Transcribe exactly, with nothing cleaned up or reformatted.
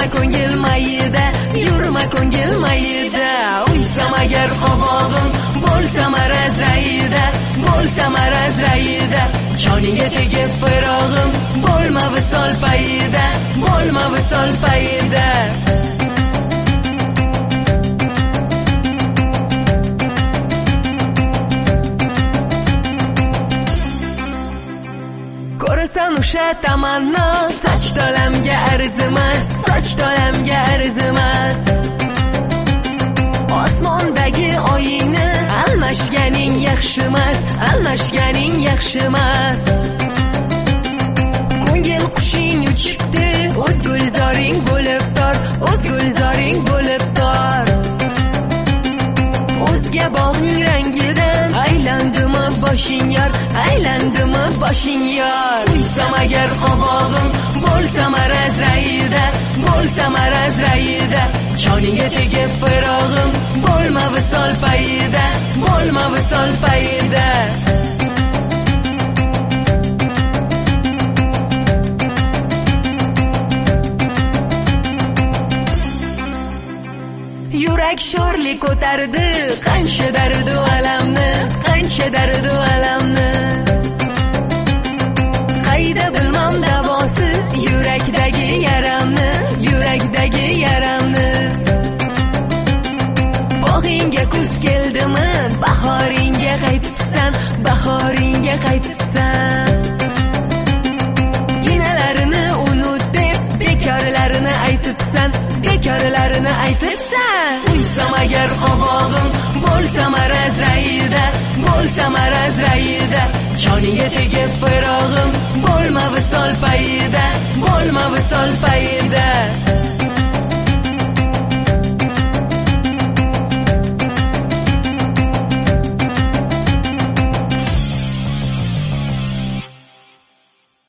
yurma ko'ngil mayida, yurma ko'ngil mayida. Uysam agar qobog'im bo'lsam arazayida, bo'lsam arazayida. Joningga tegib firog'im bo'lma visol payida, bo'lma visol payida. Ko'rasan o'sha tamanno, soch tolamga arzimas, soch tolamga arzimas. Osmondagi oyingni almashganing yaxshimas, almashganing yaxshimas. Ko'ngil qushing uchibdi, o'z gulzoring bo'lib tor, o'z gulzoring bo'lib tor. O'zga bog'ning rangidan aylandimi boshing yor, aylandimi boshing yor. Uysam agar qobog'im bo'lsam arazayida, bo'lsam arazayida. Joningga tegib firog'im bo'lma visol payida, bo'lma visol payida. Yurak sho'rli ko'tardi, qancha dardu alamni, qancha dardu alamni. Qayda bilmam davosi, yurakdagi yaramni, yurakdagi yaramni. Bog'ingga kuz keldimi, bahoringga qaytibsan, bahoringga qaytibsan. Ginalarini unut deb, bekorlarini aytibsan, bekorlarini aytibsan. Uysam agar qobog'im bo'lsam arazayida, bo'lsam arazayida. Joningga tegib firog'im bo'lma visol payida, bo'lma visol payida.